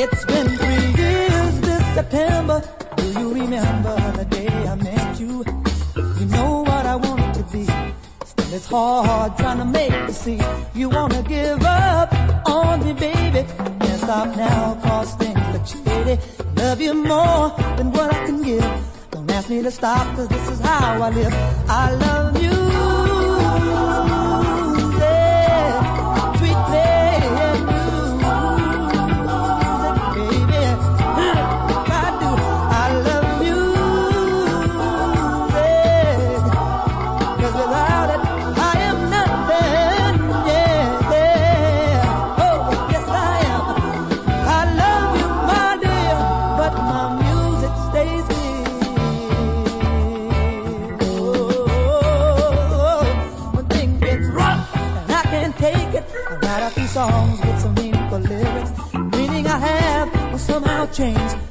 It's been 3 years this September. Do you remember the day I met you? You know what I want to be. Still it's hard trying to make you see. You wanna give up on me, baby. Can't stop now, cause things look shady. Love you more than what I can give. Don't ask me to stop, cause this is how I live. I love you. Songs with some meaningful lyrics. Meaning I have will somehow change.